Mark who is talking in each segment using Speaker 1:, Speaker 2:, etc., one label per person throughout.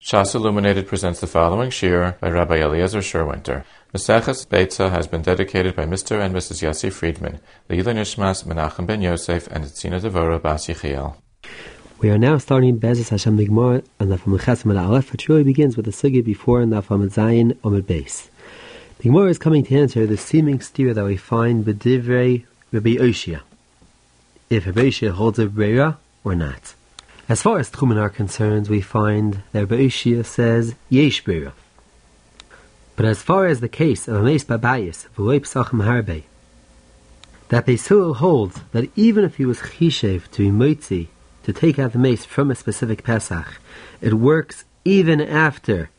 Speaker 1: Shas Illuminated presents the following shir by Rabbi Eliezer Sherwinter. Maseches Beitza has been dedicated by Mr. and Mrs. Yossi Friedman, Leila Nishmas, Menachem ben Yosef, and Tzina Devora Bas Yechiel.
Speaker 2: We are now starting Be'ezus Hashem the Gemara on Daf Amud Ches Amud Aleph, which really begins with the sugya before Daf Amud Zayin Amud Beis. The Gemara is coming to answer the seeming steer that we find b'divrei Rabbi Oshia, if Rabbi Oshia holds a breira or not. As far as Tchumen are concerned, we find that Rabbi Oshia says yesh breira. But as far as the case of a meis babayis v'loi psachim harbe, that Beis Hillel holds that even if he was chishev to be moitzi, to take out the mace from a specific Pesach, it works even after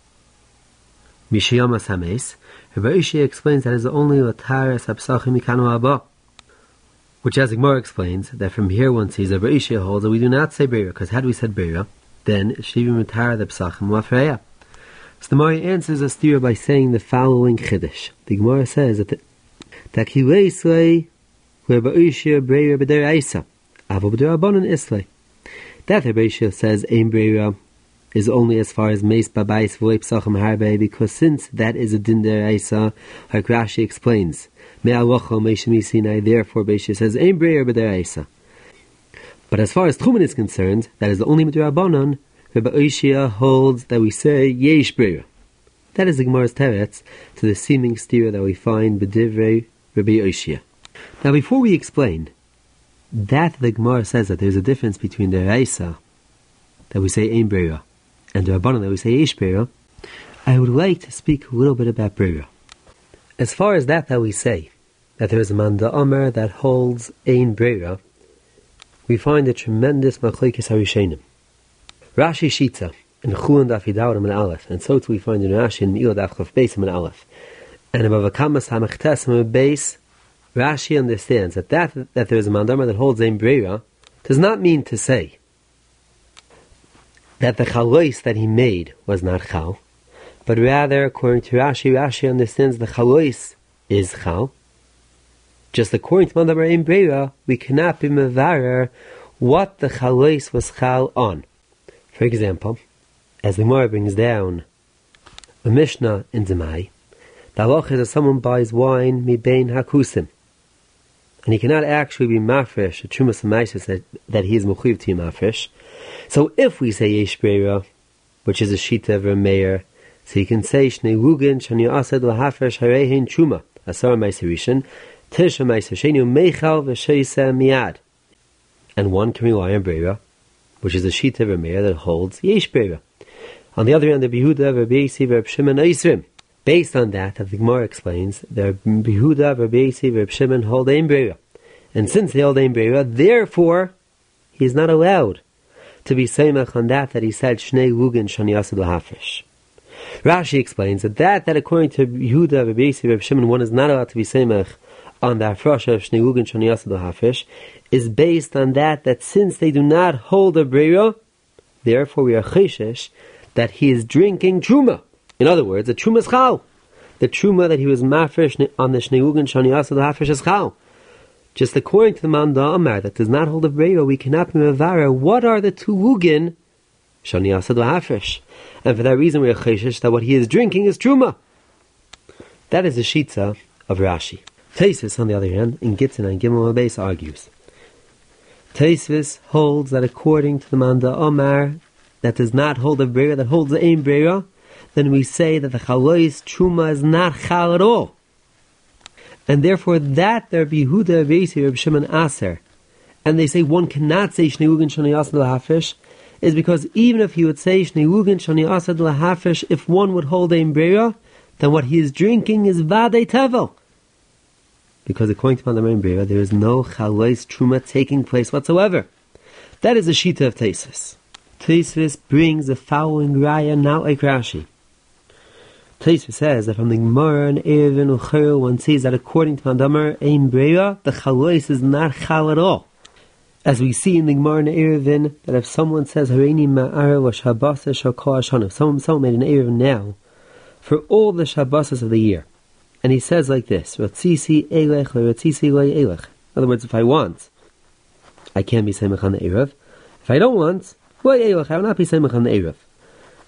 Speaker 2: Mishiyamas HaMace. Rabbi Oshia explains that it is only Lataris HaPsachim Mikanu Abba, which as the Gemara explains, that from here one sees that Rabbi Oshia holds that we do not say Beira, because had we said Beira, then it should even Matar the Psachim Wafreya. So the Gemara answers a stira by saying the following Chiddush. The Gemara says that Takilei Slei Rabbi Oshia Beira B'der Eisa Avo B'der Abanon Islei. That Rabbi Oshia says Ein Beira is only as far as Meis Babayis V'lei Psachim Harbe, because since that is a Din Der Eisa, like Rashi explains, Me'alocho Meishemi Sinai, therefore Rabbi Oshia says Ein Beira B'der Eisa. But as far as Tchumen is concerned, that is the only B'der Abanon, Rabbi Oshia holds that we say Yesh Beira. That is the Gemara's teretz to the seeming stira that we find b'divrei Rabbi Oshia. Now before we explain that the Gemara says that there is a difference between the Reisa that we say Ein Beira and the Rabbanan that we say Yesh Beira, I would like to speak a little bit about Beira. As far as that we say that there is a man da'amar that holds Ein Beira, we find a tremendous machlekes harishenim. Rashi Shita in Chulin Daf Yidaurim and Aleph, and so too we find in Rashi in Iyod Daf Chav Beis and Aleph. And above Akamas HaMechtes Beis, Rashi understands that there is a mandama that holds Ein Beira does not mean to say that the chalois that he made was not chal, but rather, according to Rashi understands the chalois is chal. Just according to mandama Ein Beira, we cannot be mevarer what the chalois was chal on. For example, as the Gemara brings down a Mishnah in Zemai, the halacha is that someone buys wine mibein hakusim, and he cannot actually be mafresh a trumas amaisis that he is mechuyev to be mafresh. So if we say yesh beira, which is a shita of a mayor, so he can say shnei lugin shani asad lahafresh harehin truma asar maiserishin tisha maiseshenu meichal v'sheisa miad, and one can rely on beira, which is a shita of a mayor that holds yesh beira. On the other hand, the Behuda, Rabbi Yossi, Rabbi Shimon, Eisrim. Based on that, the Gemara explains, the Behuda, Rabbi Yossi, Rabbi Shimon hold Ein Beira. And since they hold Ein Beira, therefore, he is not allowed to be seimach on that he said, Shnei Lugin Shani Asad L'Hafresh. Rashi explains that according to Behuda, Rabbi Yossi, Rabbi Shimon, one is not allowed to be seimach on the Hafresh of Shnei Lugin Shani Asad L'Hafresh, is based on that since they do not hold a Beira, therefore we are cheshesh that he is drinking truma. In other words, the truma is chal. The truma that he was mafresh on the shnei lugin shani asad l'hafresh is chal. Just according to the man da'amar that does not hold a breira, we cannot be mevara what are the two lugin shani asad l'hafresh. And for that reason we are cheshesh that what he is drinking is truma. That is the shita of Rashi. Tosfos, on the other hand, in Gittin and Gimel Beis argues. Tosfos holds that according to the man da'amar that does not hold a breira, that holds the Ein Beira, then we say that the chalois truma is not chal at all. And therefore that there be Yehuda, Rabbi Yossi, Rabbi Shimon Aser, and they say one cannot say Shnei Lugin Shani Asad L'Hafresh, is because even if he would say Shnei Lugin Shani Asad L'Hafresh, if one would hold Ein Beira, then what he is drinking is Vadei Tevel. Because according to Ein Beira, there is no chalois truma taking place whatsoever. That is the shita of Tosfos. Tosfos brings the following raya now like Rashi. Tosfos says that from the Gemara and Erevin Uchel one sees that according to Mandamar Ein Beira, the chalois is not chal at all. As we see in the Gemara and Erevin, that if someone says Hareini Ma'ar wa Shabbos Shakol Hashana, if someone made an Erevin now for all the Shabbos of the year, and he says like this, Ratzisi Elech Ratzisi Lo Elech. In other words, if I want, I can't be Semech on the Erev. If I don't want, I will not be Semech on the Erev.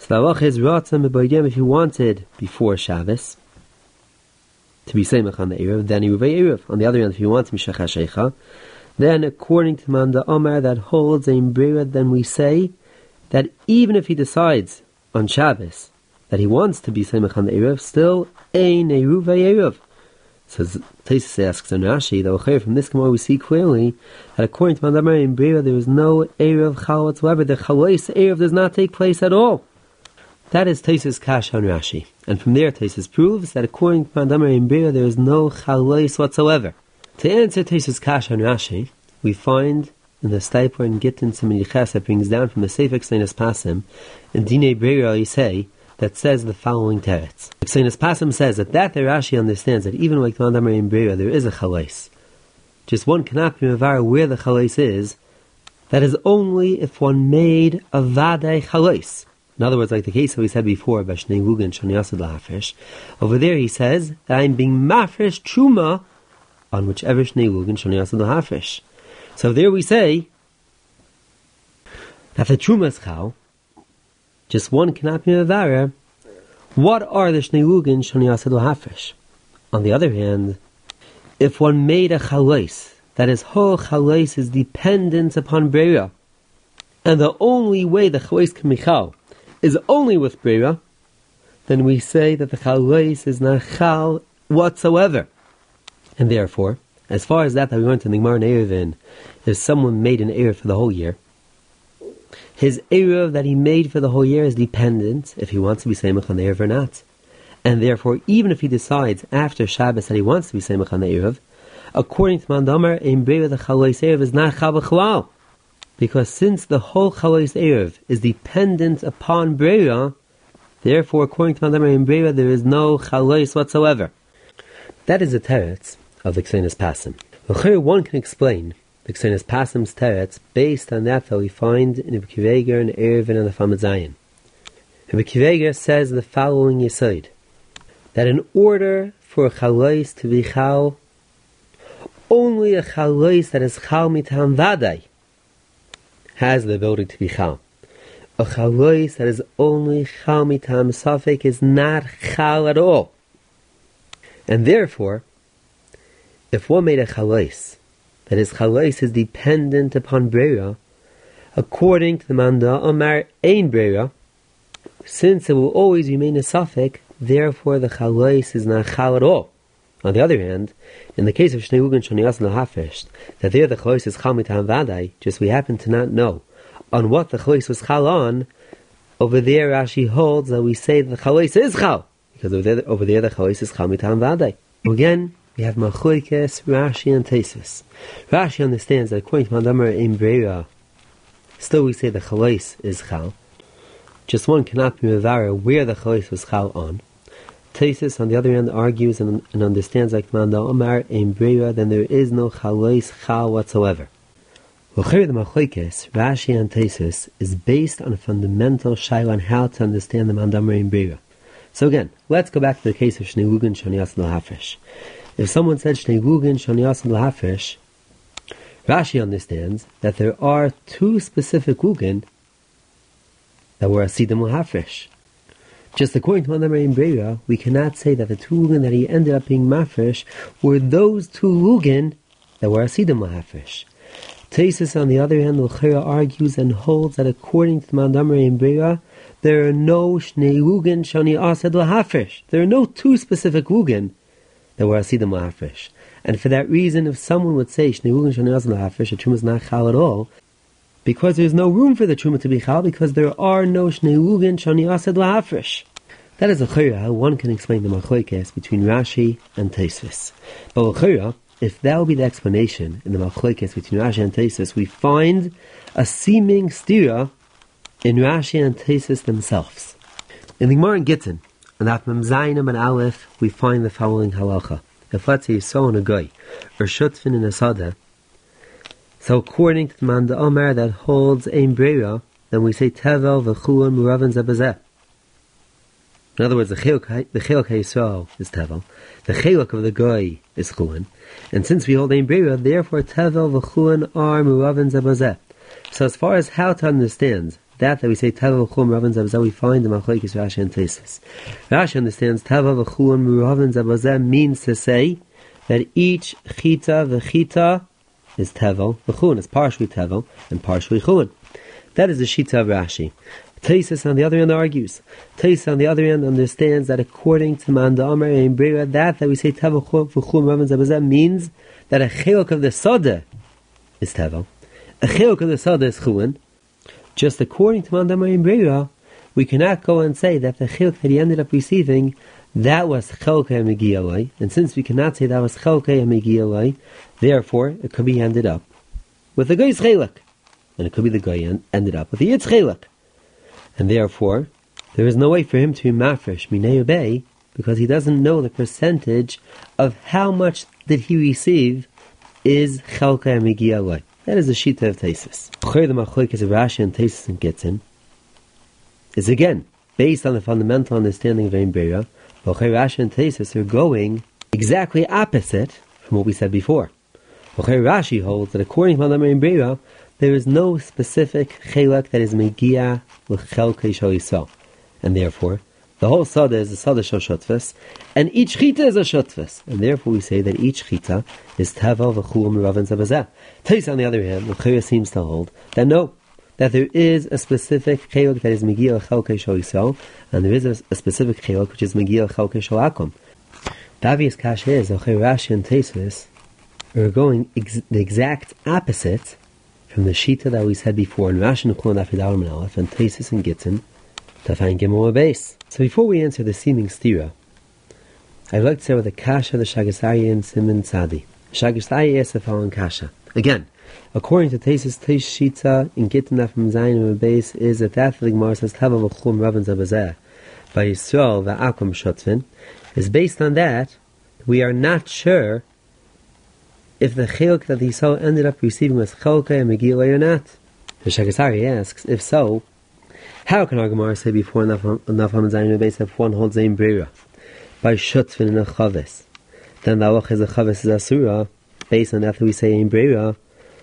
Speaker 2: So the halacha is ratzon b'boyim if he wanted before Shabbos to be Seimach on the Erev, then he Ruvei Erev. On the other hand, if he wants Mishach HaSheicha, then according to Manda Omer that holds Ein Brera, then we say that even if he decides on Shabbos that he wants to be Seimach on the Erev, still Ein Ruvei Erev. So Taisus asks on Rashi, though from this Gemara we see clearly that according to Manda Omer Ein Brera, there is no Erev Chal whatsoever. The Chalois Erev does not take place at all. That is Taisus Kash on Rashi. And from there Taisus proves that according to Manda Omer Ein Brera, there is no Chalois whatsoever. To answer Taisus Kash on Rashi, we find in the Stipler and Gittin Siman Yiches that brings down from the Sefer Kseinas Pasim in Dinei Brera Yisei that says the following teretz. Kseinas Pasim says that the Rashi understands that even like Manda Omer Ein Brera, there is a Chalais. Just one cannot be mevar where the Chalais is. That is only if one made a Vadei Chalais. In other words, like the case that we said before about Shnei Lugin Shani Yasud L'Hafresh, over there he says that I'm being mafresh truma on whichever Shnei Lugin Shani Yasud L'Hafresh. So there we say that the truma is chal, just one cannot be mevarer. What are the Shnei Lugin Shani Yasud L'Hafresh? On the other hand, if one made a chalais, that his whole chalais is dependent upon Brera, and the only way the chalais can be chal is only with Brera, then we say that the chalais is not chal whatsoever. And therefore, as far as that we learned in the Gemara in Erevin, if someone made an Erev for the whole year, his Erev that he made for the whole year is dependent if he wants to be Seimach on the Erev or not. And therefore, even if he decides after Shabbos that he wants to be Seimach on the Erev, according to Manda Omer Ein Brera, the chalais Erev is not chal b'chalal. Because since the whole Chalais Erev is dependent upon Brera, therefore, according to Manda Omer Ein Brera, there is no Chalais whatsoever. That is the teretz of the Kseinas Pasim. One can explain the Kseinas Pasim's teretz based on that we find in Rebbe Akiva Eiger and Erevin and the Famad Zayin. Rebbe Akiva Eiger says the following Yesod, that in order for a Chalais to be Chal, only a Chalais that is Chal mitam Vadai has the ability to be chal. A chalais that is only chal mitam safek is not chal at all. And therefore, if one made a chalais, that his chalais is dependent upon Brera, according to the Manda Omer Ein Brera, since it will always remain a safek, therefore the chalais is not chal at all. On the other hand, in the case of Shnei Lugin Shani Yasud L'Hafresh, that there the chalais is chal mitam vadai, just we happen to not know on what the chalais was chal on. Over there Rashi holds that we say the chalais is chal, because over there the chalais is chal mitam vadai. Again, we have Machlokes, Rashi and Taisus. Rashi understands that according to Manda Omer Ein Brera, still we say the chalais is chal. Just one cannot be mevarer where the chalais was chal on. Taisus, on the other hand, argues and understands like Manda Omer Ein Brera, then there is no chalais chal whatsoever. The Machlokes, Rashi and Taisus, is based on a fundamental shaila on how to understand the Manda Omer Ein Brera. So again, let's go back to the case of Shnei Lugin Shani Yasud L'Hafresh. If someone said Shnei Lugin Shani Yasud L'Hafresh, Rashi understands that there are two specific Lugin that were Asidim L'Hafresh. Just according to Manda Omer Ein Brera, we cannot say that the two Lugin that he ended up being mafresh were those two Lugin that were Asidim L'Hafresh. Taisus, on the other hand, L'chera argues and holds that according to Manda Omer Ein Brera, there are no Shnei Lugin Shani Yasud L'Hafresh. There are no two specific Lugin that were Asidim L'Hafresh. And for that reason, if someone would say Shnei Lugin Shani Yasud L'Hafresh, a Truma is not chal at all, because there is no room for the Truma to be chal, because there are no Shnei Lugin Shani Yasud L'Hafresh. That is l'chera how one can explain the Machlokes between Rashi and Taisus. But l'chera, if that will be the explanation in the Machlokes between Rashi and Taisus, we find a seeming stira in Rashi and Taisus themselves. In the Gemara in Gittin, and at Mem Zayin and Aleph, we find the following halacha. If let's say you saw in a guy, or shutfin in a sada, so according to the Manda Omer that holds Ein Brera, then we say tevel v'chuan muravan zebazeh. In other words, the chiluk HaYisrael is tevel, the chiluk of the guy is chuan, and since we hold Ein Brera, therefore tevel v'chuan are muravan zebazeh. So as far as how to understand that we say Teva v'chum Ravan Zabazah, we find the Machlokes Rashi and Tosfos. Rashi understands Teva v'chum Ravan Zabazah means to say that each chita v'chita is Tevel v'chun, is partially Tevel and partially chun. That is the shita of Rashi. Tosfos on the other end argues. Tosfos on the other end understands that according to Manda Amar and Brera, that we say Tevel v'chum Ravan Zabazah means that a chiluk of the Sada is Tevel, a chiluk of the Sada is chun. Just according to Manda Amar and Brera, we cannot go and say that the chiluk that he ended up receiving, that was chelkei megiyalai, and since we cannot say that was chelkei megiyalai, therefore it could be ended up with the guy's chiluk, and it could be the guy ended up with the yitz chiluk, and therefore there is no way for him to be mafresh minei ubei, because he doesn't know the percentage of how much did he receive is chelkei megiyalai. That is the shita of Tosfos. The machlokes of Rashi and Tosfos and Gittin is again based on the fundamental understanding of Ein Brera. Rashi and Tosfos are going exactly opposite from what we said before. Rashi holds that according to Ein Brera, there is no specific chelak that is megia l'chelkei shel Yisrael, and therefore the whole sada is a sada shel shutfus, and each chita is a shutfus, and therefore we say that each chita is Tevel v'chum Ravan Zabazah. Tosfos on the other hand, L'chira seems to hold that no, that there is a specific chelak that is megia l'chelkei shel Yisrael, and there is a specific chelak which is megia l'chelkei shel Akum. The obvious kasha is that Rashi and Tosfos are going the exact opposite from the shita that we said before in Rashi and Chulon Daf Yud Aleph and Tosfos and Gittin to find Gimel base. So before we answer the seeming stira, I'd like to start with the kasha the Shagas Aryeh and Simon Tzadi. Shagas Aryeh asks the following kasha. Again, according to Tosfos, shita in Gittin Daf Zayin and base is that the Gemara says Teva v'chum Ravan Zabazah by Yisrael v'akum shotvin is based on that we are not sure if the chiluk that the Yisrael ended up receiving was chelkei and megillah or not. The Shagas Aryeh asks, if so, how can our Gemara say before Naf Zayin base if one holds Ein Brera by Shutvin and a Chavis? Then the halach is a Chavis is Asura, based on that we say Ein Brera,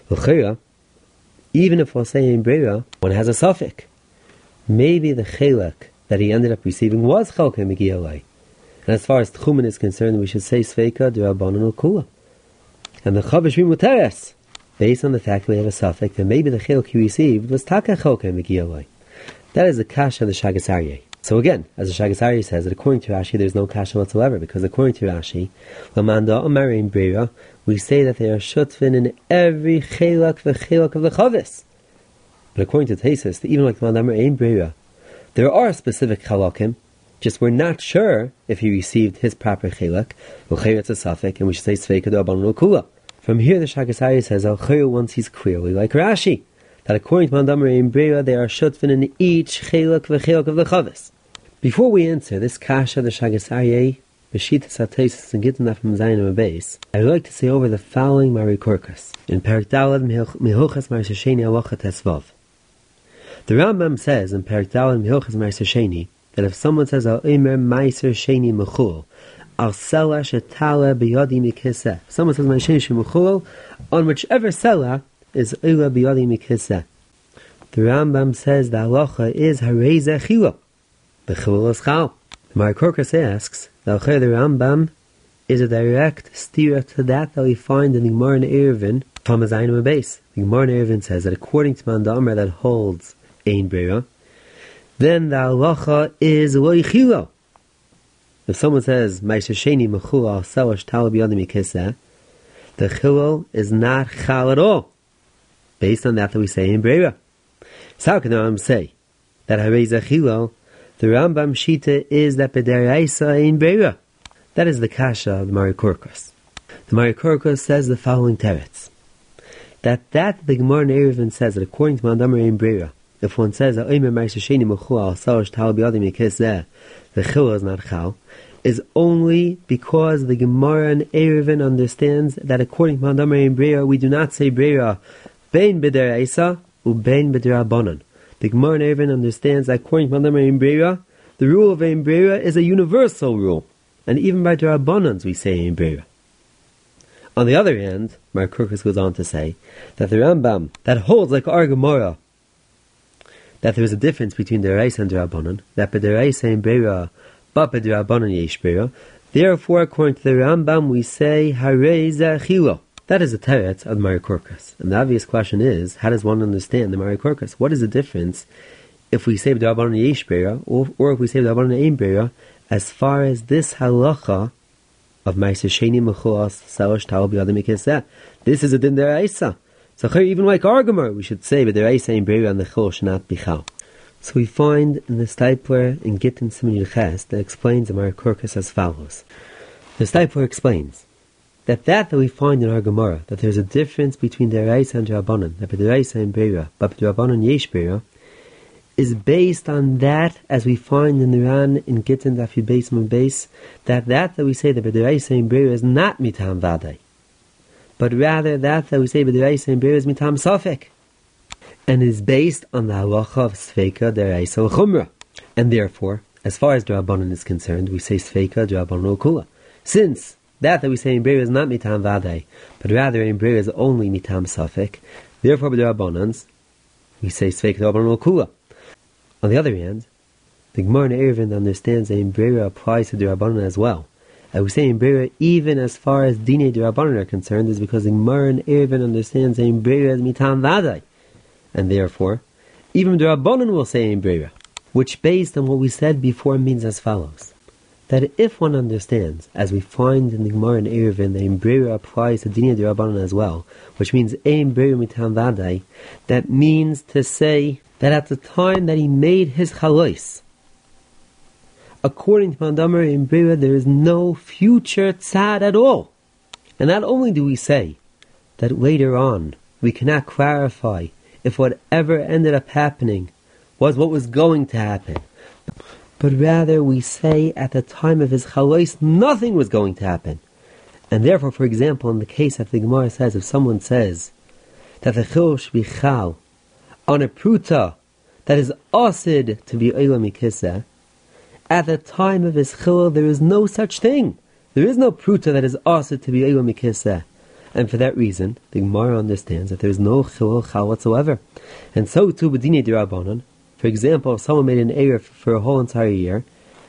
Speaker 2: even if we'll say Ein Brera, one has a suffix. Maybe the chiluk that he ended up receiving was chelkei megillah. And as far as Tchumen is concerned, we should say Sveika d'Rabbanan Kula. And the Chavish Muteres, based on the fact that we have a suffix, that maybe the chiluk he received was Taka chelkei megillah. That is the kasha of the Shagas Aryeh. So again, as the Shagas Aryeh says, that according to Rashi, there's no kasha whatsoever, because according to Rashi, Lamanda Amar Ein Brera, we say that they are shutvin in every chelak v'chelak of the chavis. But according to Tosfos, even like Lamanda Amar Ein Brera, there are specific chalakim, just we're not sure if he received his proper chelak, it's a suffix, and we should say Sveika d'Rabbanan Kula. From here, the Shagas Aryeh says, Al-Chayr once he's clearly like Rashi, that according to Manda Amar Ein Brera, they are shutvin in each chelak v'chelak of the chavis. Before we answer this kasha, the Shagas Aryeh, B'shitas HaTosfos and Gittin Daf Zayin base, I would like to say over the following Marikorkas in Perek Daled Mihochas Ma'aser Sheni Halacha Tesvav. The Rambam says in Perek Daled Mihochas Ma'aser Sheni that if someone says Al Eimer Ma'aser Sheni Mechul Al Sela Shetala B'Yadi Mikiseh, someone says Ma'aser Sheni Mechul on whichever Sela is Eila B'Yadi Mikiseh. The Rambam says the halacha is Harei Chila. The Chilul is Chal. The Marikorkas asks, the Rambam is a direct stira to that we find in the Gemara in Eruvin from a Zayin base. The Gemara in Eruvin says that according to Manda Amar that holds Ein Brera, then the halacha is Lo Chila. If someone says Ma'aser Sheni Mechul Al Sela Shetala B'Yadi Mikiseh, the Chilul is not Chal at all, based on that we say Ein Brera. So how can the Rambam say that Harei Chila? The Rambam Shita is that B'deraisa Ein Brera. That is the kasha of the Marikorkas. The Marikorkas says the following teretz. That the Gemara in Eruvin says that according to Manda Amar Ein Brera, if one says Ha'omer Ma'aser Sheni Mechul Al Sela Shetala B'Yadi Mikiseh, the Chilul is not Chal, is only because the Gemara in Eruvin understands that according to Manda Amar Ein Brera, we do not say Brera Bein B'deraisa u Bein B'derabanan. The Gemara in Eruvin understands that according to Manda Amar Ein Brera, the rule of Ein Brera is a universal rule, and even by D'Rabbanans we say Ein Brera. On the other hand, Marikorkas goes on to say that the Rambam that holds like our Gemara that there is a difference between Deraisa and Derabanan, that B'Deraisa in Beira, but B'Derabanan Yesh Beira. Therefore, according to the Rambam, we say Harei Zechilo. That is a teretz of the Mari Korkas. And the obvious question is, how does one understand the Mari Korkas? What is the difference if we say B'Derabanan Yesh Beira, or if we say B'Derabanan Ein Beira, as far as this halacha of Ma'aser Sheni Mechuas Salash Tal B'Yadam Mikeseh? This is a din Deraisa. So even like our Gemara, we should say B'Deraisa Ein Beira and the Chol should not be Chal. So we find in the Steipler in Gittin Siman Ches that explains the Mari Korkas as follows. The Steipler explains that we find in our Gemara, that there's a difference between Deraisa and Derabanan, that B'Deraisa in Beira, but Derabanan Yesh Beira, is based on that, as we find in the Ran in Gittin Daf Yud Beis Amud Beis, that we say that B'Deraisa in Beira is not Mitam Vadai, but rather that we say B'Deraisa in Beira is Mitam Safek, and is based on the halacha of Sfeika Deraisa L'Chumra. And therefore, as far as Derabanan is concerned, we say Sfeika Derabanan L'Kula. Since that we say in Beira is not Mitam Vadai, but rather in Beira is only Mitam Safek, therefore B'Derabanans, we say Sfeika Derabanan L'Kula. On the other hand, the Gemara in Eruvin understands that in Beira applies to Derabanan as well. And we say in Beira, even as far as Dinei Derabanan are concerned, is because the Gemara in Eruvin understands that in Beira is Mitam Vadai. And therefore, even Derabanan will say in Beira, which based on what we said before means as follows. That if one understands, as we find in the Gemara in Eruvin, that in Beira applies to Dinei Derabanan as well, which means Ein Beira Mitam Vadai, that means to say that at the time that he made his chalois, according to Mandamer in Beira, there is no future tzad at all. And not only do we say that later on we cannot clarify if whatever ended up happening was what was going to happen, but rather we say at the time of his chalois nothing was going to happen. And therefore, for example, in the case that the Gemara says, if someone says that the chil should be chal on a pruta that is asid to be oila mikiseh, at the time of his chil there is no such thing. There is no pruta that is asid to be oila mikiseh. And for that reason, the Gemara understands that there is no chil whatsoever. And so too with Dinei Derabanan. For example, if someone made an Erev for a whole entire year,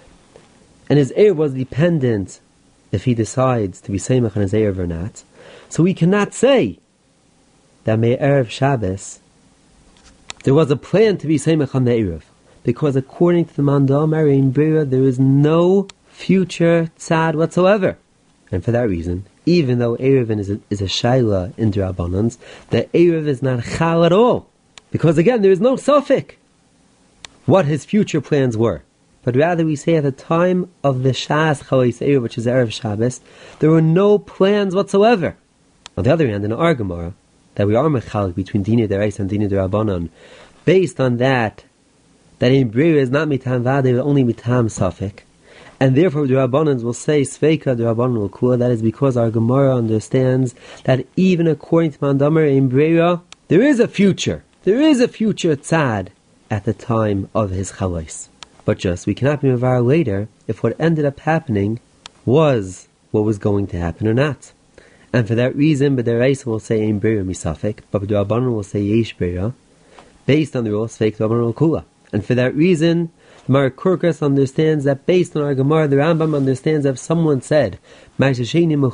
Speaker 2: and his Erev was dependent if he decides to be Seimach on his Erev or not, so we cannot say that may Erev Shabbos there was a plan to be Seimach on the Erev, because according to the Mandal in Beira there is no future tzad whatsoever. And for that reason, even though Erev is a Shaila in Derabanans, the Erev is not Chal at all, because again there is no Sofik what his future plans were. But rather we say at the time of the Shas Chalois Erev, which is Erev Shabbos, there were no plans whatsoever. On the other hand, in our Gemara, that we are mechalik between Dinei Deraisa and Dinei Derabanan, based on that in Beira is not Mitam Vadai, but only Mitam Safek, and therefore the Rabbanans will say Sveika Derabanan L'Kula. That is because our Gemara understands that even according to Mandamer in Beira, there is a future tzad at the time of his chalois. But just, we cannot be mevar later if what ended up happening was what was going to happen or not. And for that reason, B'Deraisa will say Ein Beira Misafek, but B'Derabanan will say Yesh Beira, based on the rule of Sveik Derabanan L'Kula. And for that reason, the Mari Korkas understands that based on our Gemara, the Rambam understands that if someone said, since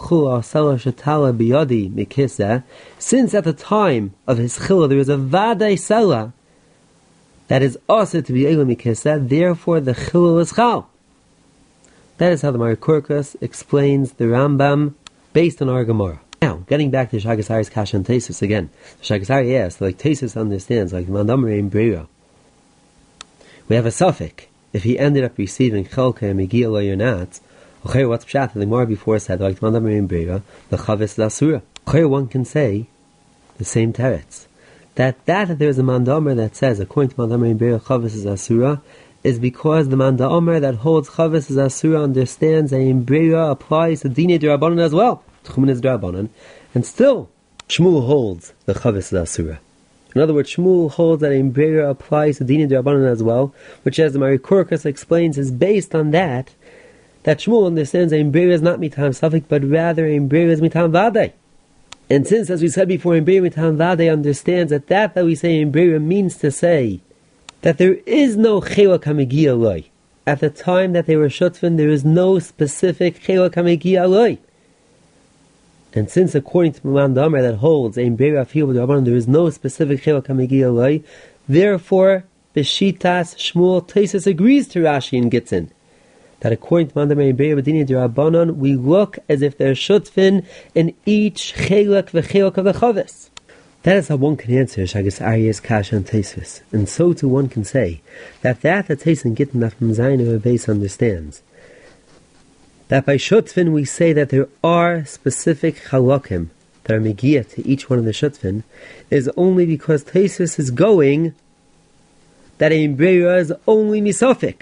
Speaker 2: at the time of his chila there is a Vadai Sela, that is also to be Eila Mikisa, therefore the Chilul is Chal. That is how the Mari Korkas explains the Rambam based on our Gemara. Now, getting back to Shagas Ari's Kasha and Tesis again. Shagas Ari asks, like Tesis understands, like Mandamar in Beira, we have a suffix. If he ended up receiving Chelka and Megia Lo or not, okay, what's Pshat? The Gemara before said, like Mandamar in Beira, the Chavis Lasura. Okay, one can say the same teretz. That there is a Mandamer that says, according to Mandamer in Beira, Chavis is Asura, is because the Mandamer that holds Chavis is Asura understands that in Beira applies to Dinei Derabanan as well. Tchumen is Derabanan. And still, Shmuel holds the Chavis is Asura. In other words, Shmuel holds that in Beira applies to Dinei Derabanan as well, which, as the Mari Korkas explains, is based on that Shmuel understands that in Beira is not Mitam Safik, but rather in Beira is Mitam Vadai. And since, as we said before, in Beira Mitam Vadai understands that we say in Beira means to say that there is no Chelak HaMegia Aloi. At the time that they were Shutfin, there is no specific Chelak HaMegia Aloi. And since according to Maman Damar that holds Ein Beira Afil B'Drabanan, there is no specific Chelak HaMegia Aloi, therefore, B'Shitas Shmuel Taisus agrees to Rashi and Gitzin that according to Maman Damar Ein Beira B'Dini D'Rabanan, we look as if they're Shutfin in each Chelak v'Chelak of the Chavis. That is how one can answer Shagas Aryeh's Kasha and Taisus, and so too one can say that Taisus and Gittin Nachman Zayin of base understands that by Shutfin we say that there are specific Chalakim that are Megia to each one of the Shutfin is only because Taisus is going that Ein Beira is only Misafik.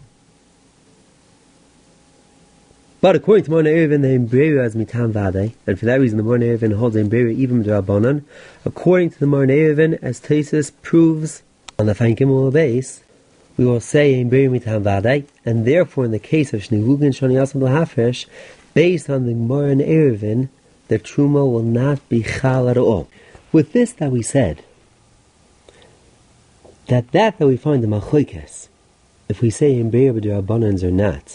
Speaker 2: But according to Morna Erevin, the Ein Beira is Mitam Vadei, and for that reason the Morna Erevin holds Ein Beira even D'Rabanan. According to the Morna Erevin, as Taisus proves on the Fain Gimel base, we will say Ein Beira Mitam Vadei, and therefore in the case of Shnei Shani Yasam L'Hafresh, based on the Morna Erevin, the Truma will not be Chal at all. With this that we said, that we find the Machoikes, if we say Ein Beira D'Rabanans or not,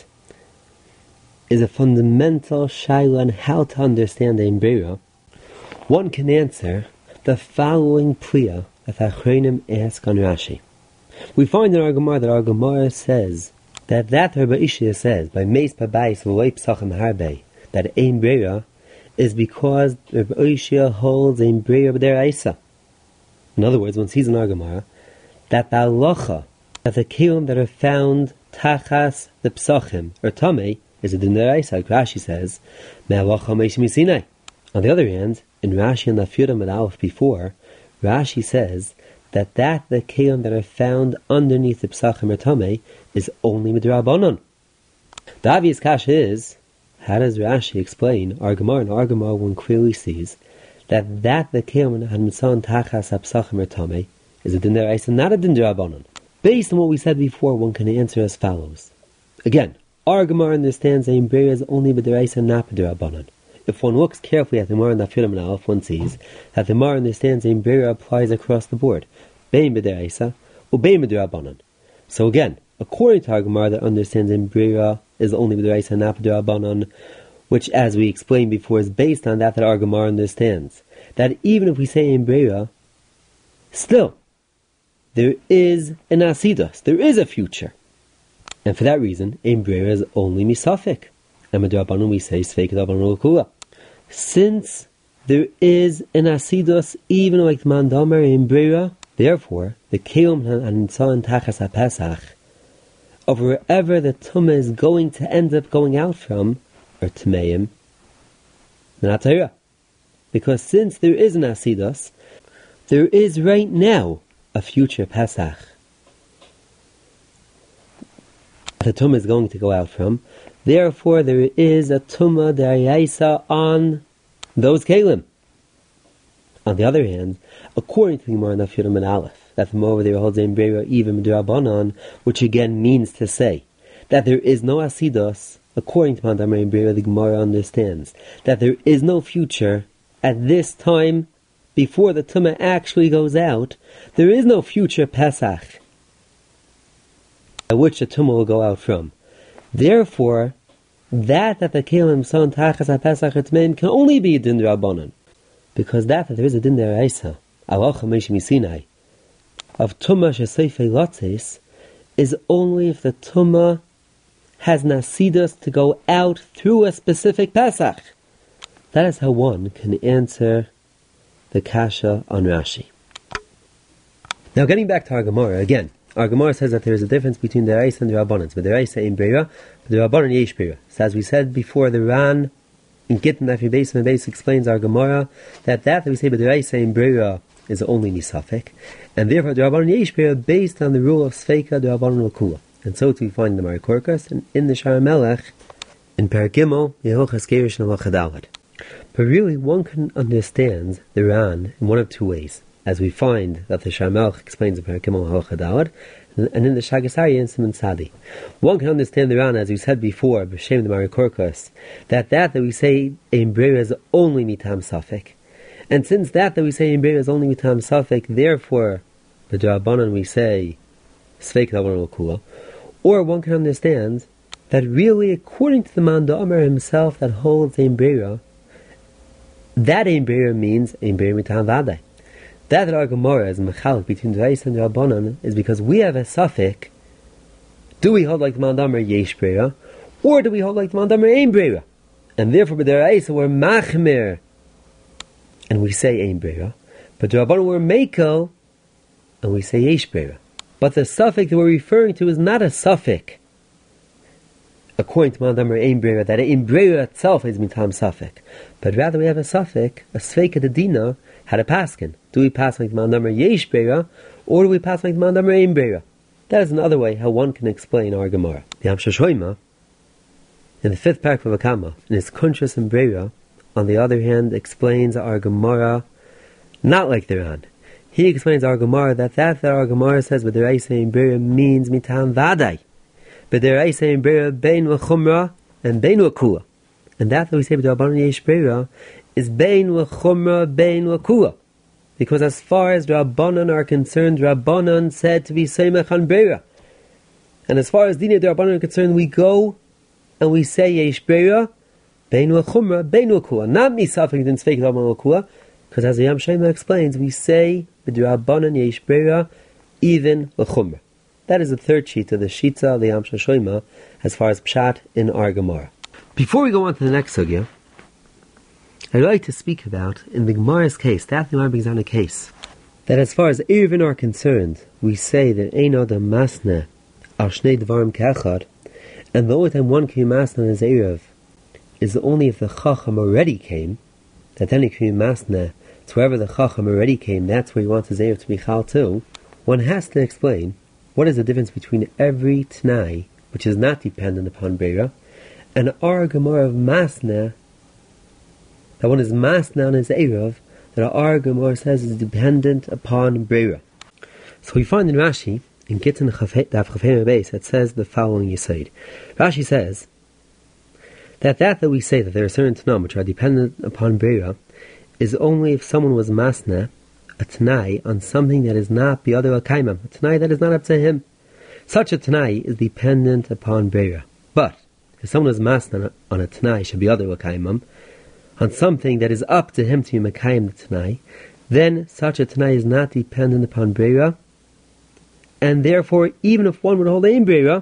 Speaker 2: is a fundamental shaila on how to understand Ein Beira, one can answer the following priya that Achronim ask on Rashi. We find in our Gemara that our Gemara says that Rabbi Ishia says by Meis Pabayis V'Loi Psachim Harbe that Ein Beira is because Rabbi Ishia holds Ein Beira B'Deraisa. In other words, one sees in our Gemara that the halacha that the kelim that are found tachas the Psachim or Tamei is a din deraisa, like Rashi says, me'alacha meishim misinai. On the other hand, in Rashi and Lafyudah Med Aleph before, Rashi says that the kelim that are found underneath the psachim or tamei is only midrabanan. The obvious kasha is, how does Rashi explain our Gemara? And our Gemara one clearly sees that the kelim that had mitzvah tachas psachim or tamei is a din deraisa, not a din derabanan. Based on what we said before, one can answer as follows. Again, our Gemara understands Ein Beira is only b'deraisa, not b'derabanan. If one looks carefully at the Gemara and Lafyudah Med Aleph, one sees that the Gemara understands Ein Beira applies across the board, bein b'deraisa or bein b'derabanan. So again, according to our Gemara that understands Ein Beira is only b'deraisa, not b'derabanan, which, as we explained before, is based on that our Gemara understands that even if we say Ein Beira, still there is an asidos, there is a future. And for that reason, Ein Beira is only misafik. And Midrabanan we say Sveik D'Rabanan L'Kula. Since there is an asidus, even like the Mandamer Ein Beira, therefore, the Kelim HaNitzah Tachas HaPesach, of wherever the Tumah is going to end up going out from, or Tmeim, not Torah. Because since there is an asidus, there is right now a future Pesach the tumah is going to go out from. Therefore, there is a tumah deraisa on those kelim. On the other hand, according to the Gemara Lafyudah Med Aleph, that the Gemara over there holds Ein Beira even D'Rabanan, which again means to say that there is no asidos. According to Mandamar Ein Beira, the Gemara understands that there is no future at this time before the tumah actually goes out. There is no future Pesach at which the tumah will go out from. Therefore, that the kelim son tachas ha-pesach etmeim can only be a din D'Rabanan, because that there is a din deraisa, alacha meishim misinai, of tumah sheseifei latzes, is only if the tumah has nasidus to go out through a specific Pesach. That is how one can answer the kasha on Rashi. Now, getting back to our Gemara again. Our Gemara says that there is a difference between the Deraisa and the Rabbanans. But the Deraisa Ein Beira, but the Rabbanan Yesh Beira. So as we said before, the Ran in Gittin Afi Beis and Beis explains our Gemara that we say but the Deraisa Ein Beira is only misafek, and therefore the Rabbanan Yesh Beira based on the rule of Sveika the Rabbanan L'Kula. And so we find the Marikorkas and in the Shara Melech in Perek Gimel Yehochas Gerish and Lachadalad. But really, one can understand the Ran in one of two ways, as we find that the Shara Melech explains in Perek Gimel Hachadalad, and in the Shagas Aryeh and Siman Sadi. One can understand the Ran, as we said before, b'shem the Marikorkas, that we say Ein Beira is only mitam safek, and since that we say Ein Beira is only mitam safek, therefore the D'Rabanan we say Sveik Davar Kula. Or one can understand that really, according to the Man Da'amar himself that holds Ein Breira, that Ein Breira means Ein Breira Mitan Vadai. That our Gemara is mechalik between Drais and Rabbanan is because we have a suffix. Do we hold like the Man Da'amar Yesh Breira, or do we hold like the Man Da'amar Ein Breira? And therefore, with Drais we're Machmir, and we say Ein Breira. But Rabbanan we're Mekel, and we say Yesh Breira. But the suffix that we're referring to is not a suffix. According to Man Da'amar Ein Breira, that Ein Breira itself is mitam suffix, but rather we have a suffix, a sveika de dina, had a paskin. Do we pass like the Man Da'amar Yesh Breira, or do we pass like the Man Da'amar Ein Breira? That is another way how one can explain our Gemara. The Amshas Shoima, in the 5th paragraph of Akama, in his Kunshas and Breira, on the other hand, explains our Gemara not like the Ran. He explains our Gemara that our Gemara says, but the Reisa Ein Breira means mitam vadai. But the Reisa Ein Breira bein v'chumra and bein v'kula. And that we say with Rabbanan Yesh Breira is bein v'chumra bein v'kula. Because as far as Rabbanan are concerned, Rabbanan said to be Seimach on Breira. And as far as Dinei Rabbanan are concerned, we go and we say Yesh Breira bein v'chumra bein v'kula. Not misafik din Sveik Rabbanan v'kula. Because as the Yam Shema explains, we say with Rabbanan Yesh Breira even v'chumra. That is the third sheet of the Shita of the Yam Shema as far as Pshat in our Gemara. Before we go on to the next sugya, I'd like to speak about, in the Gemara's case, that the Gemara brings down a case, that as far as Eruvin are concerned, we say that Ein Adam Masna Al Shnei Dvarim Kechad, and the only time one can be Masna on his Eruv is only if the Chacham already came, that then he can be Masna to wherever the Chacham already came, that's where he wants his Eruv to be Chal too. One has to explain what is the difference between every T'nai, which is not dependent upon Breira, and our Gemara of Masna, that one is Masna on his Eruv, that our Gemara says is dependent upon Breira. So we find in Rashi, in Gittin Daf Chafei Beis, it says the following Yesod. Rashi says that we say that there are certain T'nam which are dependent upon Breira is only if someone was Masna, a T'nai, on something that is not B'yadei L'kaimam, a T'nai that is not up to him. Such a T'nai is dependent upon Breira. But if someone is Masna on a T'nai, B'yadei L'kaimam, on something that is up to him to be Mekayim the T'nai, then such a T'nai is not dependent upon Breira, and therefore, even if one would hold Ein Breira,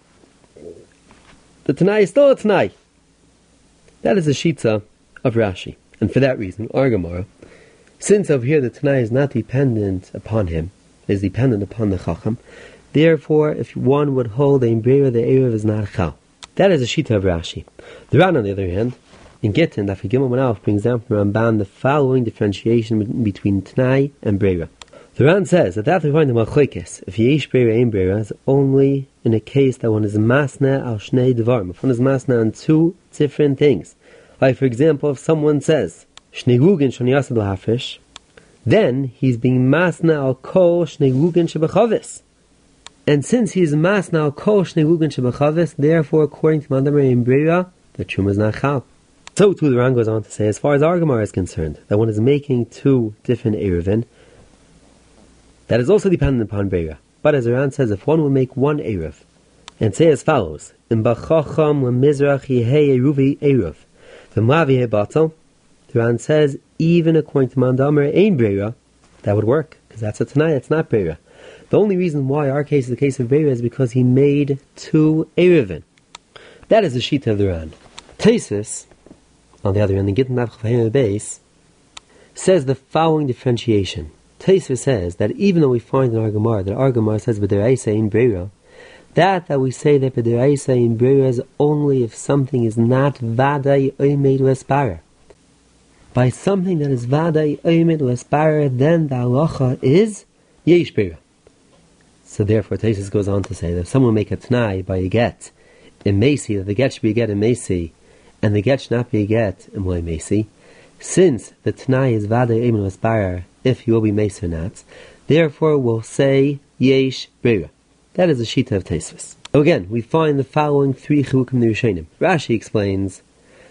Speaker 2: the T'nai is still a T'nai. That is the Shita of Rashi. And for that reason, our Gemara, since over here the T'nai is not dependent upon him, it is dependent upon the Chacham, therefore, if one would hold Ein Breira, the Eruv is not Chal. That is the Shita of Rashi. The Ran, on the other hand, in Gittin, Daf Gimel Manaf, brings down from Ramban the following differentiation between T'nai and Breira. The Ran says that we find the Malchokes, if Yesh Breira, Ein Breira, is only in a case that one is Masna al Shnei Dvarim, if one is Masna on two different things. Like, for example, if someone says, Shnei Rugin Shon Yasad L'Hafish, then he's being Masna al Kol Shnei Rugin Shebechavis. And since he's Masna al Kol Shnei Rugin Shebechavis, therefore, according to Man Da'amar Ein Breira, the Truma is not Chal. So too the Ran goes on to say, as far as our Gemara is concerned, that one is making two different Eruvin, that is also dependent upon Breira. But as the Ran says, if one will make one Eruv, and say as follows, in Bachacham Mizrach Yehei Eruvi Eruv, V'mavi Hebatal, the Ran says, even according to Man Da'amar Ein Breira, that would work, because that's a T'nai, it's not Breira. The only reason why our case is the case of Breira is because he made two Eruvin. That is the Shita of the Ran. Taisus, on the other hand, the Gittin Daf Chafei Beis, says the following differentiation. Taisus says that even though we find in our Gemara says B'deraisa Ein Breira, that we say that B'deraisa Ein Breira is only if something is not Vadai Oimed L'Esparer. By something that is Vadai Oimed L'Esparer, then the halacha is Yesh Breira. So therefore Taisus goes on to say that if someone make a T'nai by a get in Mesi, that the get should be a get in Mesi, and the get should not be a get in Moy Mesi, since the T'nai is Vadai Oimed L'Esparer, if he will be Mesi or not, therefore we'll say Yesh Breira. That is the Shita of Taisus. So again, we find the following three Chilukim in the Rishonim. Rashi explains that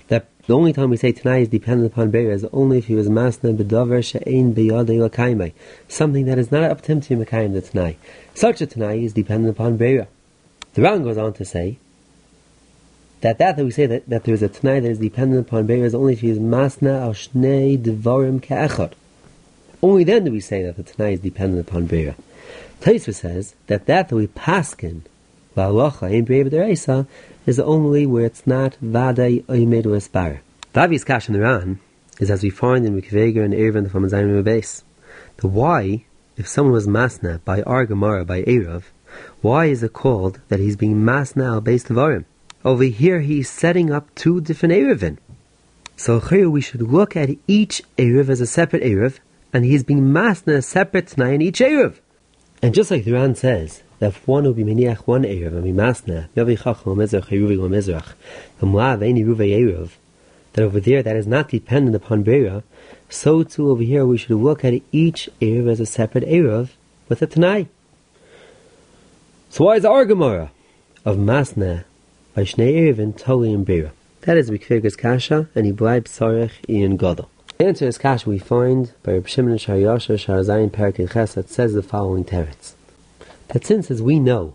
Speaker 2: The only time we say Tanai is dependent upon Beira is only if he was masna b'davar she'ein b'yadei l'kaimai, something that is not up to him to Mekayim the Tanai. Such a Tanai is dependent upon Beira. The Ran goes on to say that we say that there is a Tanai that is dependent upon Beira is only if he is masna al shnei devarim ke'echad. Only then do we say that the Tanai is dependent upon Beira. Taisva says that we paskin v'alacha in Beira b'deraisa is only where it's not vadai oimed or espar. The obvious kash in the Ran is as we find in Mikveger and Erevin from Zayim base. The why, if someone was masna by Ar Gemara by Erev, why is it called that he's being masna al beis devarim? Over here he's setting up two different Erevin. So here we should look at each Erev as a separate Erev, and he's being masna a separate Tanai in each Erev. And just like the Ran says, that if one will be meniach one Erev and be masna, yavi chacham mezrach yeruvi mezrach, v'mlav eini ruvei Erev, that over there that is not dependent upon Beira, so too over here we should look at each Erev as a separate Erev with a Tanai. So why is our Gemara of masna by Shnei Erevin totally in Beira? That is Mikveger's kasha, and he bleib sarech in Gadol. The answer is kasha we find by Reb Shimon Shar Yasher Shar Zayin Perek Ches that says the following teretz. That since, as we know,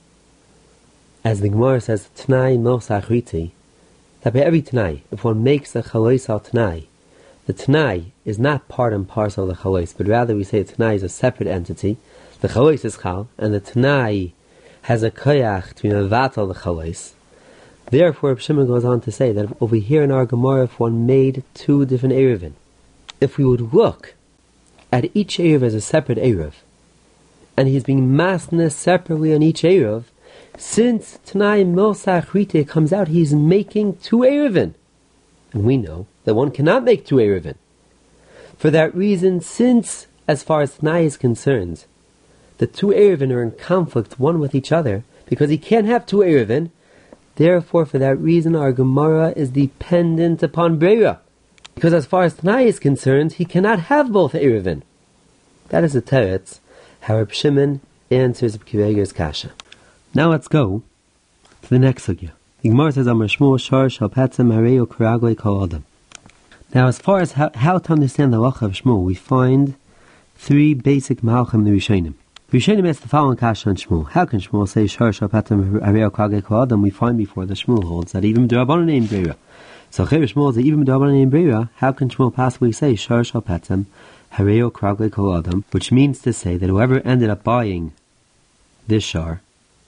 Speaker 2: as the Gemara says, Tanai Mos Achriti, that by every Tanai, if one makes a Chalois al Tanai, the Tanai is not part and parcel of the Chalois, but rather we say Tanai is a separate entity. The Chalois is Chal, and the Tanai has a koyach to be mevatel the Chalois. Therefore, Shimon goes on to say that over here in our Gemara, if one made two different Erevin, if we would look at each Erev as a separate Erev, and he's being masna separately on each Erev, since Tanai Mosach Rite comes out, he's making two Erevin. And we know that one cannot make two Erevin. For that reason, since, as far as Tanai is concerned, the two Erevin are in conflict one with each other, because he can't have two Erevin, therefore, for that reason, our Gemara is dependent upon Beira. Because as far as Tanai is concerned, he cannot have both Erevin. That is the teretz how Reb Shimon answers Mikveger's kasha. Now let's go to the next sugya. The Gemara says, Amar Shmuel Shar Shalpatzim Harei Karaglei Kol Adam. Now, as far as how to understand the halacha of Shmuel, we find three basic malachim in the Rishonim. The Rishonim ask the following kasha on Shmuel. How can Shmuel say Shar Shalpatzim Harei Karaglei Kol Adam? We find before that Shmuel holds that even D'Rabbanan named Beira. So Chev Shmuel says even D'Rabbanan named Beira. How can Shmuel possibly say Shar Shalpatzim Harei Karaglei Kol Adam? Which means to say that whoever ended up buying this shar,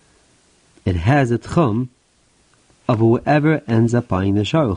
Speaker 2: it has a tchum of whoever ends up buying the shar.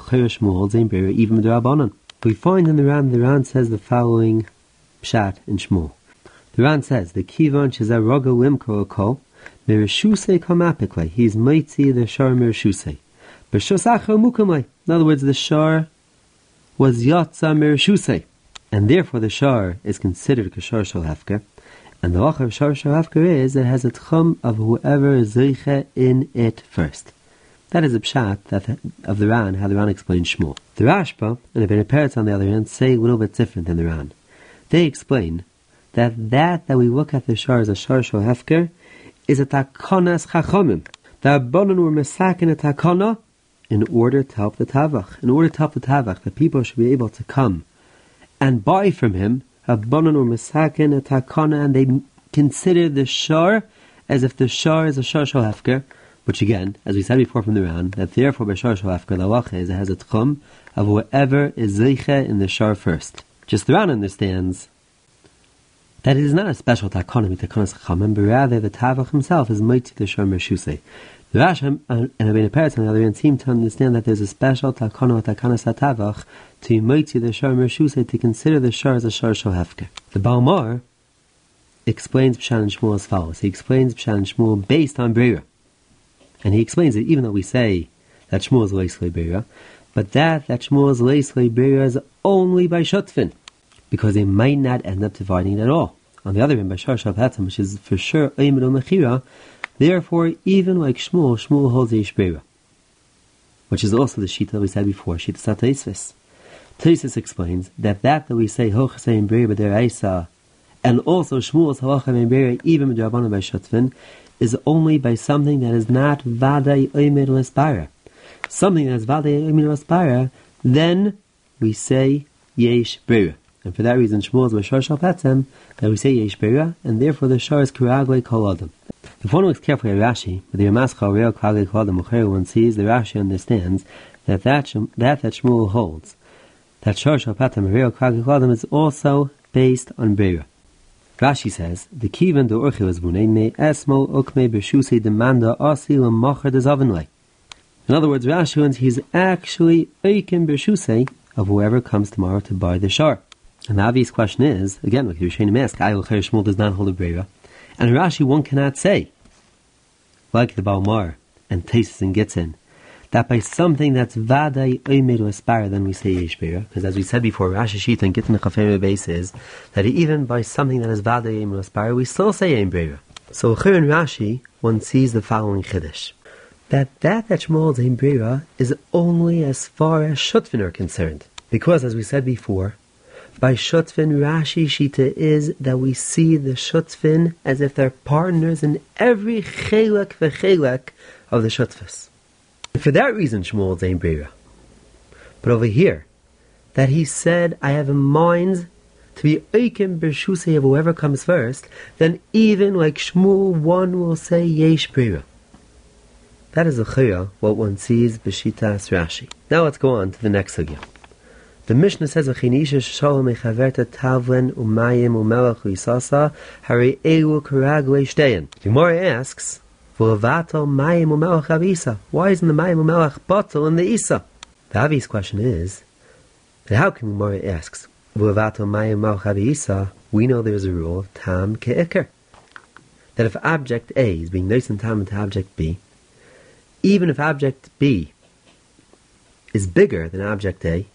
Speaker 2: Even D'Rabbanan. We find in the Ran says the following pshat in Shmuel. The Ran says, the kivan shezeh roga limko kol mereshusei kamapikle. He's mighty the shar mereshusei. B'shus achar mukamai. In other words, the shar was yatsa mereshusei, and therefore the shar is considered kashar shal hefker. And the halacha of shar shal hefker is it has a tchum of whoever is zeiche in it first. That is a pshat of the Ran, how the Ran explains Shmuel. The Rashba and the Bnei Peretz on the other hand say a little bit different than the Ran. They explain that we look at the shar as a shar shal hefker is a takonas chachomim. The Rabbanan were mesakin a takona in order to help the Tavach. In order to help the Tavach, the people should be able to come and buy from him. Rabbanan were mesakin a takona, and they consider the shar as if the shar is a shar shal hefker. Which again, as we said before from the Ran, that therefore by shar shal hefker the halacha is it has a tchum of whoever is zeiche in the shar first. Just the Ran understands that it is not a special takana mitakonas chachamim, but rather the Tavach himself is mighty the shar mershusei. The Rasham and the Bnei Peretz on the other hand seem to understand that there's a special takana or takanas hatavach to be mighty the shar mershusei, to consider the shar as a shar shal hefker. The Balmar explains Pshat and Shmuel as follows. He explains Pshat and Shmuel based on Beira. And he explains that even though we say that Shmuel is Leislei Beira, but that Shmuel is Leislei Beira is only by Shutfin, because they might not end up dividing it at all. On the other hand, by Shar Shal Patzim, which is for sure Oymed or Mechira, therefore, even like Shmuel holds Eish Beira, which is also the Shita we said before, Shita Sataisvis. Taisus explains that we say Hochasei Beira B'Deraisa, and also Shmuel's Halacha Beira, even D'Rabbanan by Shutfin, is only by something that is not Vadai Oymed L'Espara. Something that is Vadai Oymed L'Espara, then we say Yesh Beira. And for that reason, Shmuel's Bashar Shal Patem, that we say Yesh Beira, and therefore the Shar is Karagle Kol Adam. If one looks carefully at Rashi, with the Ramascha Real Karagle Kol Adam, one sees the Rashi understands that Shmuel holds, that Shar Shal Patem, Real Karagle Kol Adam, is also based on Beira. Rashi says, the Kivan do Urchi was Bune, me Esmo Ukme Beshuse demanda Asi Lamacher des Ovenlei. In other words, Rashi wants he's actually Eikim Beshuse of whoever comes tomorrow to buy the Shar. And the obvious question is, again, like Rishonim ask, Ayul Cher Shmuel does not hold a Beira. And Rashi, one cannot say, like the Balmar and Tesis and Gitzin, that by something that's Vadai Oimed or Aspara, then we say Yesh Beira. Because as we said before, Rashi Shita and Gitzin Chafem base is that even by something that is Vadai Oimed or Aspara, we still say Yesh Beira. So Cher and Rashi, one sees the following Chiddush. That Shmuel's Yesh Beira is only as far as Shutvin are concerned. Because, as we said before, by Shutvin, Rashi Shita is that we see the Shutvin as if they're partners in every chelek v'chelek of the Shutvus. For that reason, Shmuel's Ein Beira. But over here, that he said, I have in mind to be Eikim Bershusei of whoever comes first, then even like Shmuel, one will say Yesh Beira. That is a what one sees B'shitas Rashi. Now let's go on to the next sugya. The Mishnah says, "V'chinisha shalom mechaverta tavlen umayim umelach uisasa hari elu karagle shtein." The Gemara asks, "V'levato mayim umelach avisa." Why isn't the mayim umelach batal in the isa? The obvious question is that how can the Gemara asks, "V'levato mayim umelach avisa"? We know there's a rule of tam ke'ikr, that if object A is being nice and tam into object B, even if object B is bigger than object A,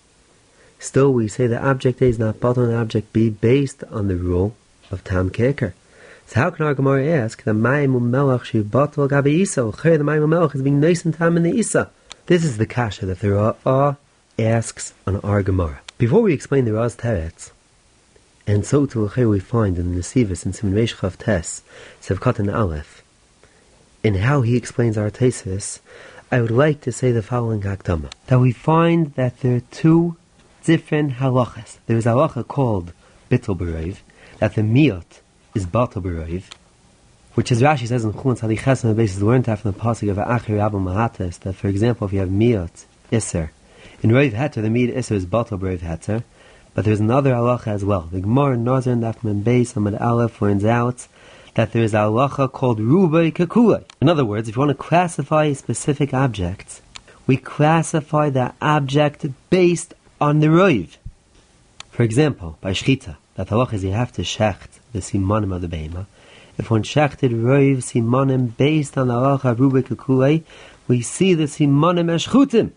Speaker 2: still we say that object A is not batal on object B based on the rule of tam ke'ikr. So how can our Gemara ask that Mayim Umelach she batal gabi Isa? The Mayim Umelach is being nice and tam in the Isa. This is the kasha that the Ra'ah asks on our Gemara. Before we explain the Ra'ah's teretz, and so to we find in the Nesivos in Siman Reish Chav Tes Sevkat and Aleph, in how he explains our tesis, I would like to say the following hakdama: that we find that there are two different halachas. There is a halacha called Bittul B'Roiv, that the miyot is Batal B'Roiv, which as Rashi says in Chulin Tzadi Ches on the basis learned after the pasuk of Acher Rabba Mahatas, that for example if you have miyot Isser, in Roiv Heter the miyot Isser is Batal B'Roiv Heter, but there's another halacha as well. The Gemara in Nazir and Daf Mem Beis Amud Aleph finds out that there is a halacha called Rubai Kekulai. In other words, if you want to classify a specific object, we classify the object based on the roiv. For example, by shchita, that halach is you have to shecht the simanim of the beima. If one shechted roiv simanim based on the halacha rubai kekulei, we see the simanim eshchutim,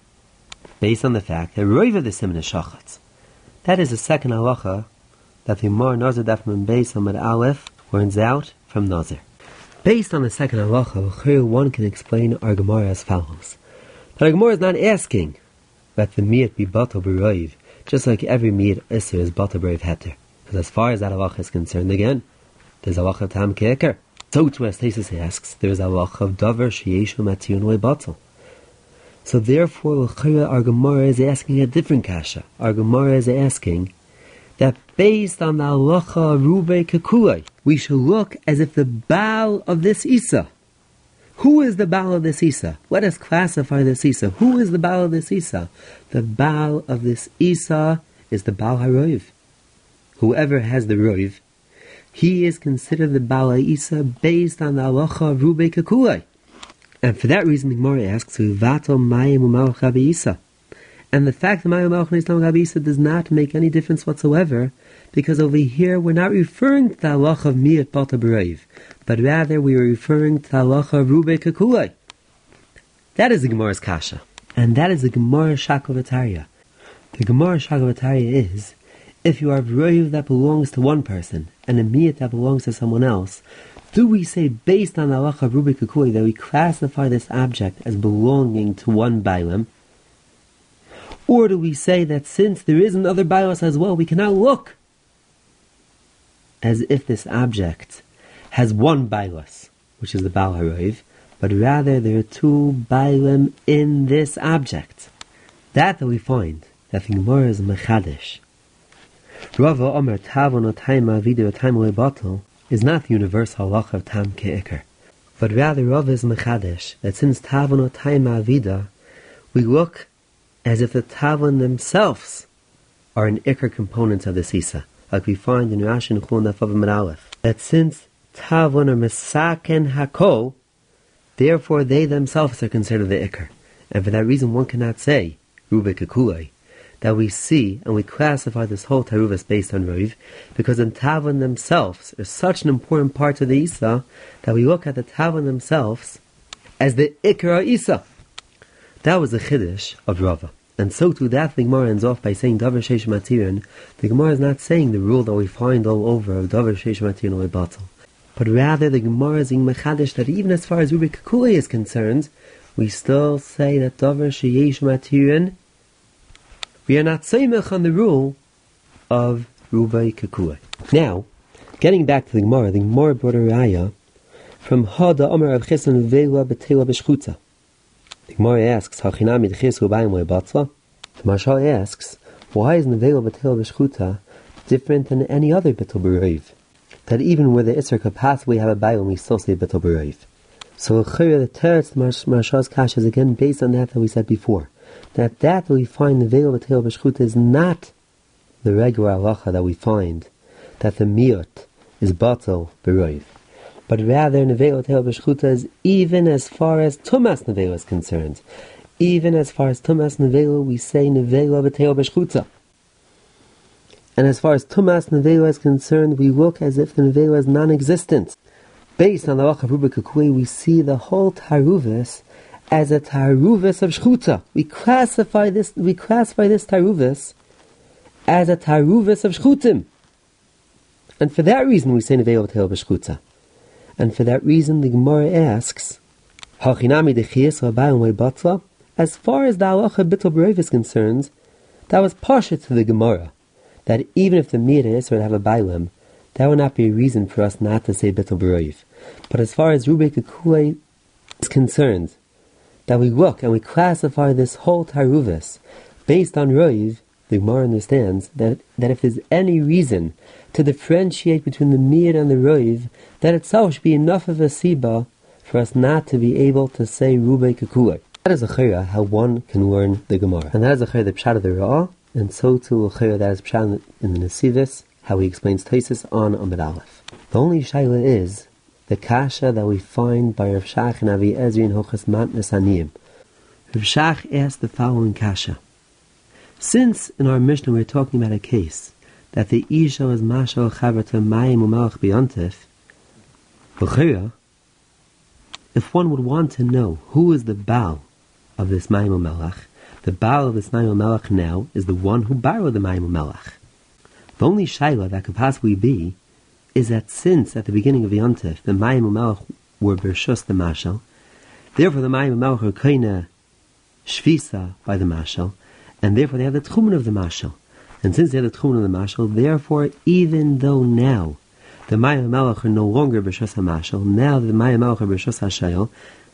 Speaker 2: based on the fact that roiv of the siman is shachatz. That is the second halacha that the Mar Nazir Daf Mem Beis Amud Aleph learns out from Nazir. Based on the second halacha, one can explain our Gemara as follows: that our Gemara is not asking that the miyat be batal b'roiv, just like every miyat isser is batal b'roiv heter. Because as far as that halacha is concerned, again, there's a halacha of tam ke'ikr. So too, as Tesis asks, there's a halacha of davar sheyeshu matiyun way batal. So therefore, our Gemara is asking a different kasha. Our Gemara is asking that based on the halacha rubei kekulai, we should look as if the Baal of this Isa. Who is the Baal of this Isa? Let us classify this Isa. Who is the Baal of this Isa? The Baal of this Isa is the Baal HaRoiv. Whoever has the Roiv, he is considered the Baal Isa based on the halacha Rubei Kekulai. And for that reason, the Gemara asks, Vato Mayim Umalach Gabi Isa. And the fact that Mayim Umalach Gabi Isa does not make any difference whatsoever, because over here we're not referring to the halacha of Miyat Batal B'Roiv, but rather we are referring to the halacha Rubei Kekulai. That is the Gemara's kasha, and that is the Gemara Shakavataria. The Gemara Shakavataria is, if you have Roiv that belongs to one person and a Miyat that belongs to someone else, do we say based on the halacha Rubei Kekulai that we classify this object as belonging to one Bailam? Or do we say that since there is another Bailas as well, we cannot look as if this object has one Bailas, which is the Baal HaRoiv, but rather there are two Bailim in this object? that we find, that the Gemara is Mechadish. Rava Omer Tavon Otaima Vidu Otaima Lebatel is not the universal halacha of Tam Ke'ikr, but rather Rava is Mechadish, that since Tavon Otaima Vida, we look as if the Tavon themselves are an Ikr component of the Sisa, like we find in Rashi and Chulun Daf Vav Aleph, that since Tavon are Mesaken Hakol, therefore they themselves are considered the Ikr. And for that reason one cannot say, Rubei Kekulei, that we see and we classify this whole Taruvas based on Roiv, because the Tavon themselves are such an important part of the Isa, that we look at the Tavon themselves as the Ikra Isa. That was the Chiddush of Rava. And so too that the Gemara ends off by saying Davar Sheish Matirin. The Gemara is not saying the rule that we find all over of Davar Sheish Matirin or Batal, but rather the Gemara is in Mechadish that even as far as Rubei Kekulei is concerned, we still say that Davar Sheish Matirin, we are not seimech on the rule of Rubei Kekulei. Now, getting back to the Gemara brought a raya from Hada Omer of Chesed Vela Betela B'Shchuta. The Gemara asks, Hachinami D'Chis Rubayim Le'Batzla? The Marshal asks, why is Nevela Betela B'Shchuta different than any other Betel B'Roiv? That even where the Isser could possibly have a Bayim, we still say Betel B'Roiv. So the Teretz Marshal's Kash is again based on that we said before. That we find Nevela Betela B'Shchuta is not the regular halacha that we find, that the Miot is Betel B'Roiv. But rather, Nevela Betela B'Shchuta is even as far as Tumas Nevela is concerned. Even as far as Tumas Nevela, we say Nevela Betela B'Shchuta. And as far as Tumas Nevela is concerned, we look as if the Nevela is non-existent. Based on the halacha of Rubei Kekulei, we see the whole Taruvis as a Taruvis of Shchuta. We classify this Taruvis as a Taruvis of Shchutim. And for that reason, we say Nevela Betela B'Shchuta. And for that reason, the Gemara asks, Hachinami D'Chis Rubayim Le'Batzla? As far as the halacha Betel B'Roiv is concerned, that was partial to the Gemara, that even if the Mir is would have a Bailam, that would not be a reason for us not to say Betel B'Roiv. But as far as Rubei Kekulei is concerned, that we look and we classify this whole Taruvis based on Roiv, the Gemara understands that if there's any reason to differentiate between the Mir and the Roiv, that itself should be enough of a Siba for us not to be able to say Rubei Kekulei. That is a chayra how one can learn the Gemara. And that is a chayra the Pshat of the Ra'ah, and so too a chayra that is Pshat in the Nesivis, how he explains Taisis on Amud Aleph. The only shayla is the kasha that we find by Rav Shach and Avi Ezri in Hochas Matnes Aniyim. Rav Shach asked the following kasha. Since in our Mishnah we're talking about a case that the Isha is Mashal Chavrata Mayim Umelach B'Yontif, B'chira, if one would want to know who is the Baal of this Mayim Umelach, the Baal of this Mayim Umelach now is the one who borrowed the Mayim Umelach. The only shayla that could possibly be is that since at the beginning of the Yontif the Mayim Umelach were Bershus the Mashal, therefore the Mayim Umelach are Kaina Shvisa by the Mashal, and therefore they have the Tchumen of the Mashal. And since they have the Tchumen of the Mashal, therefore even though now the Mayim Umelach are no longer Bershus HaMashal, now the Mayim Umelach are Bershus HaShayel,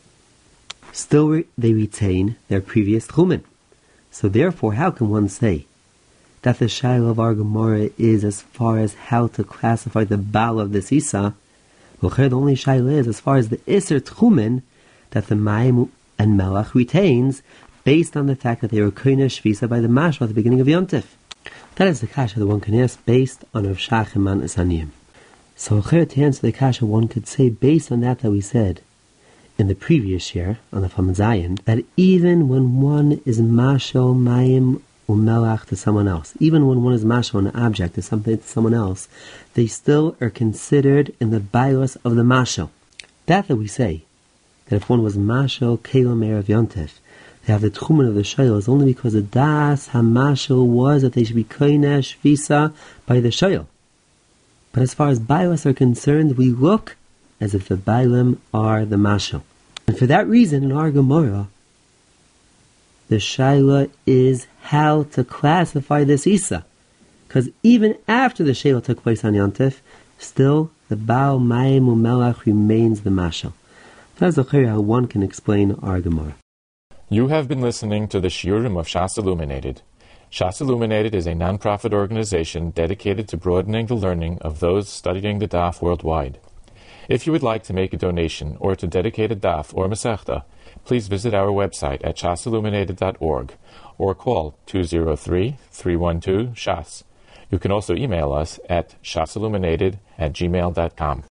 Speaker 2: still they retain their previous Tchumen. So therefore, how can one say that the Shayla of our Gemara is as far as how to classify the Baal of this Isa? Well, the only Shayla is as far as the Isser Tchumen that the Mayim and Melach retains based on the fact that they were Koine Shvisa by the Mashal at the beginning of Yontif. That is the kasha that one can ask based on Rav Shach and Matnes Aniyim. So to answer the kasha, one could say based on that we said in the previous year on the Famad Zayin, that even when one is Mashal Mayim Umelach to someone else, even when one is Mashal an object to someone else, they still are considered in the bios of the Mashal. That we say, that if one was Mashal Keil Meir of Yontif, they have the Tchumen of the Shayel, is only because the Das HaMashal was that they should be Koinesh Visa by the Shayel. But as far as bios are concerned, we look as if the Bailim are the Mashal. And for that reason, in our Gemara, the Shaila is how to classify this Isa. Because even after the Shaila took place on Yontif, still the Baal Mayim Umelach remains the Mashal. That's how one can explain our Gemara.
Speaker 1: You have been listening to the Shiurim of Shas Illuminated. Shas Illuminated is a non-profit organization dedicated to broadening the learning of those studying the Daf worldwide. If you would like to make a donation or to dedicate a Daf or Masechta, please visit our website at shasilluminated.org or call 203-312-SHAS. You can also email us at shasilluminated@gmail.com.